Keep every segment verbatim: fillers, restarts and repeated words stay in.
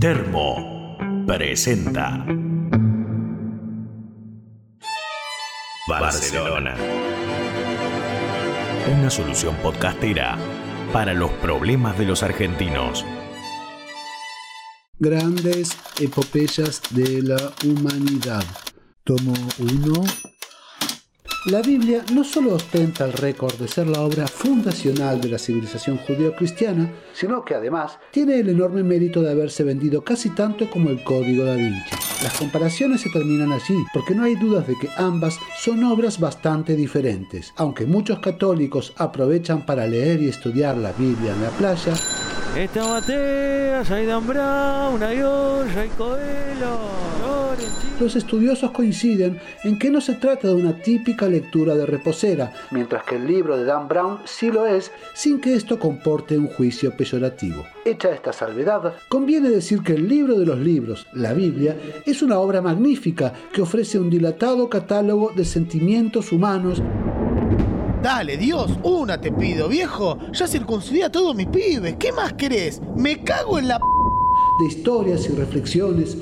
Termo presenta Barcelona, una solución podcastera para los problemas de los argentinos. Grandes epopeyas de la humanidad. Tomo uno. La Biblia no solo ostenta el récord de ser la obra fundacional de la civilización judeo-cristiana, sino que además tiene el enorme mérito de haberse vendido casi tanto como el Código Da Vinci. Las comparaciones se terminan allí, porque no hay dudas de que ambas son obras bastante diferentes. Aunque muchos católicos aprovechan para leer y estudiar la Biblia en la playa, Esta Mateas, hay Dan Brown, hay Orge, hay Coelho, los estudiosos coinciden en que no se trata de una típica lectura de reposera, mientras que el libro de Dan Brown sí lo es, sin que esto comporte un juicio peyorativo. Hecha esta salvedad, conviene decir que el libro de los libros, la Biblia, es una obra magnífica que ofrece un dilatado catálogo de sentimientos humanos. Dale, Dios, una te pido, viejo. Ya circuncidé a todos mis pibes. ¿Qué más querés? Me cago en la p... de historias y reflexiones.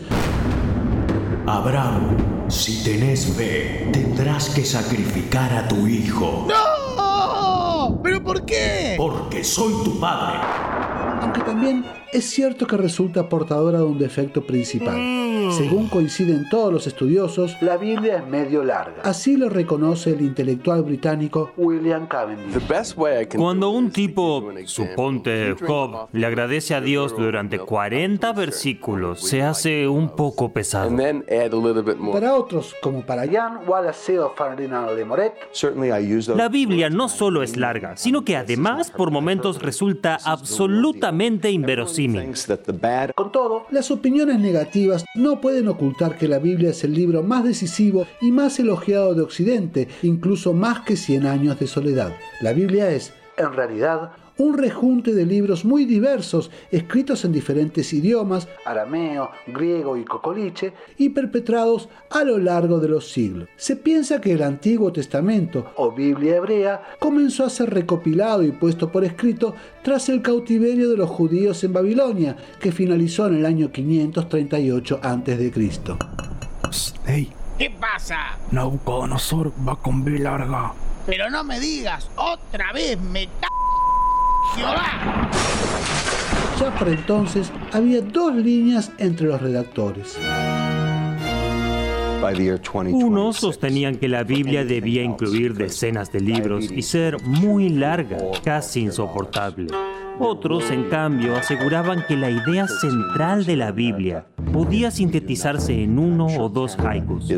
Abraham, si tenés fe, tendrás que sacrificar a tu hijo. ¡No! ¿Pero por qué? Porque soy tu padre. Aunque también es cierto que resulta portadora de un defecto principal. Mm. Según coinciden todos los estudiosos, la Biblia es medio larga. Así lo reconoce el intelectual británico William Cavendish. Cuando un tipo, suponte Job, le agradece a Dios durante cuarenta versículos, se hace un poco pesado. Para otros, como para Jan Wallace Ferdinand de Moret, la Biblia no solo es larga, sino que además por momentos resulta absolutamente inverosímil. Con todo, las opiniones negativas no pueden ocultar que la Biblia es el libro más decisivo y más elogiado de Occidente, incluso más que Cien años de soledad. La Biblia es, en realidad, un rejunte de libros muy diversos, escritos en diferentes idiomas, arameo, griego y cocoliche, y perpetrados a lo largo de los siglos. Se piensa que el Antiguo Testamento, o Biblia hebrea, comenzó a ser recopilado y puesto por escrito tras el cautiverio de los judíos en Babilonia, que finalizó en el año quinientos treinta y ocho antes de Cristo. Hey, ¿Qué pasa? Nabucodonosor va con B larga. Pero no me digas, otra vez me c... Jehová. Ya por entonces había dos líneas entre los redactores. Unos sostenían que la Biblia debía incluir decenas de libros y ser muy larga, casi insoportable. Otros, en cambio, aseguraban que la idea central de la Biblia podía sintetizarse en uno o dos haikus.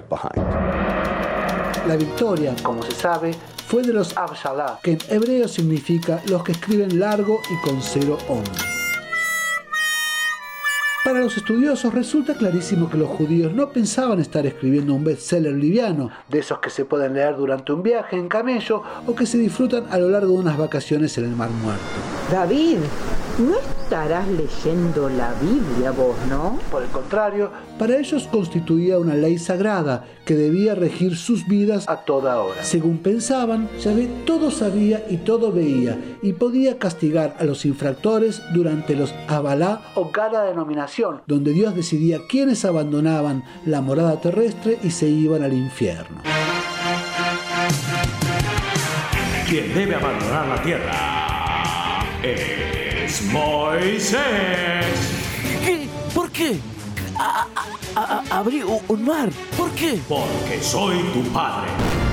La victoria, como se sabe, fue de los Abshalá, que en hebreo significa los que escriben largo y con cero onda. Para los estudiosos resulta clarísimo que los judíos no pensaban estar escribiendo un bestseller liviano, de esos que se pueden leer durante un viaje en camello o que se disfrutan a lo largo de unas vacaciones en el Mar Muerto. David, no estarás leyendo la Biblia vos, ¿no? Por el contrario, para ellos constituía una ley sagrada que debía regir sus vidas a toda hora. Según pensaban, Yahvé todo sabía y todo veía y podía castigar a los infractores durante los Abalá o cada denominación, donde Dios decidía quiénes abandonaban la morada terrestre y se iban al infierno. Quien debe abandonar la tierra es Moisés. ¿Qué? ¿Por qué? A, a, a, abrí un mar. ¿Por qué? Porque soy tu padre.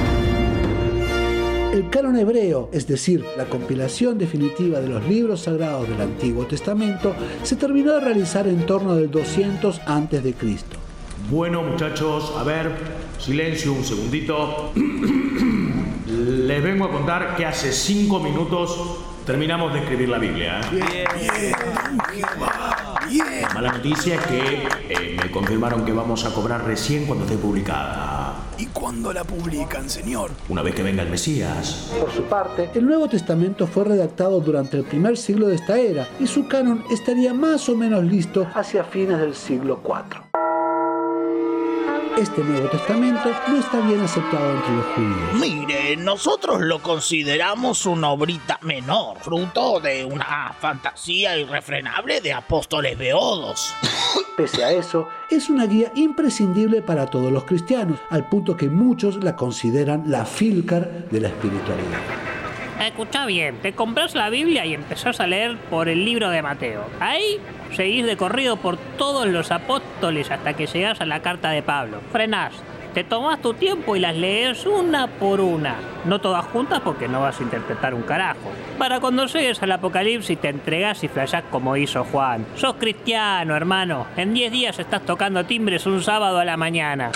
El canon hebreo, es decir, la compilación definitiva de los libros sagrados del Antiguo Testamento, se terminó de realizar en torno del doscientos antes de Cristo. Bueno, muchachos, a ver, silencio un segundito. Les vengo a contar que hace cinco minutos terminamos de escribir la Biblia. ¿eh? Bien, bien, bien. Mala noticia es que eh, me confirmaron que vamos a cobrar recién cuando esté publicada. ¿Y cuándo la publican, señor? Una vez que venga el Mesías. Por su parte, el Nuevo Testamento fue redactado durante el primer siglo de esta era y su canon estaría más o menos listo hacia fines del siglo cuarto. Este Nuevo Testamento no está bien aceptado entre los judíos. Mire, nosotros lo consideramos una obrita menor, fruto de una fantasía irrefrenable de apóstoles beodos. Pese a eso, es una guía imprescindible para todos los cristianos, al punto que muchos la consideran la Filcar de la espiritualidad. Escucha bien, te compras la Biblia y empezás a leer por el libro de Mateo. Ahí seguís de corrido por todos los apóstoles hasta que llegás a la carta de Pablo. Frenás, te tomás tu tiempo y las lees una por una. No todas juntas porque no vas a interpretar un carajo. Para cuando llegues al Apocalipsis te entregás y flashás como hizo Juan. Sos cristiano, hermano. En diez días estás tocando timbres un sábado a la mañana.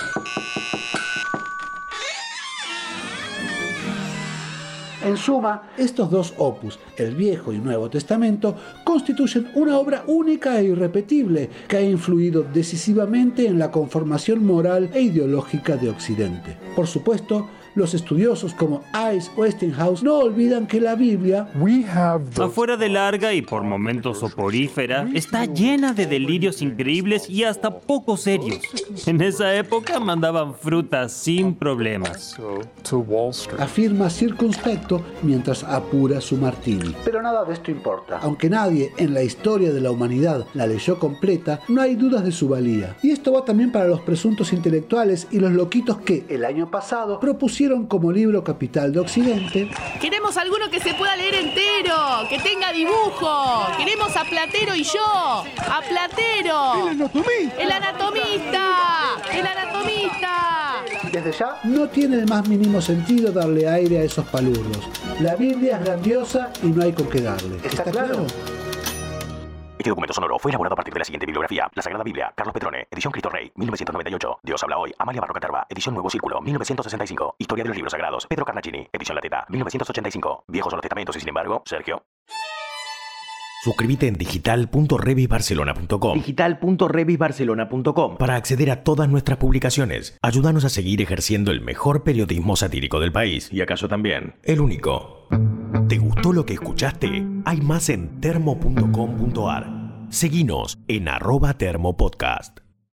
En suma, estos dos opus, el Viejo y Nuevo Testamento, constituyen una obra única e irrepetible que ha influido decisivamente en la conformación moral e ideológica de Occidente. Por supuesto, los estudiosos como Ives Westinghouse no olvidan que la Biblia, afuera de larga y por momentos soporífera, está llena de delirios increíbles y hasta poco serios. En esa época mandaban frutas sin problemas. afirma circunspecto mientras apura su martini. Pero nada de esto importa. Aunque nadie en la historia de la humanidad la leyó completa, no hay dudas de su valía. Y esto va también para los presuntos intelectuales y los loquitos que, el año pasado, propusieron como libro capital de Occidente. Queremos alguno que se pueda leer entero, que tenga dibujo. Queremos a Platero y yo. A Platero. ¡El anatomista! ¡El anatomista! ¡El anatomista! Desde ya, no tiene el más mínimo sentido darle aire a esos palurdos. La Biblia es grandiosa y no hay con qué darle. ¿Está, ¿Está claro? Este documento sonoro fue elaborado a partir de la siguiente bibliografía: La Sagrada Biblia, Carlos Petrone, edición Cristo Rey, mil novecientos noventa y ocho. Dios habla hoy, Amalia Barroca Terva, edición Nuevo Círculo, mil novecientos sesenta y cinco. Historia de los libros sagrados, Pedro Carnacini, edición La Teta, mil novecientos ochenta y cinco. Viejos son los testamentos y sin embargo, Sergio. Suscríbete en digital punto revis barcelona punto com digital punto revis barcelona punto com para acceder a todas nuestras publicaciones. Ayúdanos a seguir ejerciendo el mejor periodismo satírico del país y acaso también el único. ¿Te gustó lo que escuchaste? Hay más en termo punto com punto ar. Seguinos en arroba termopodcast.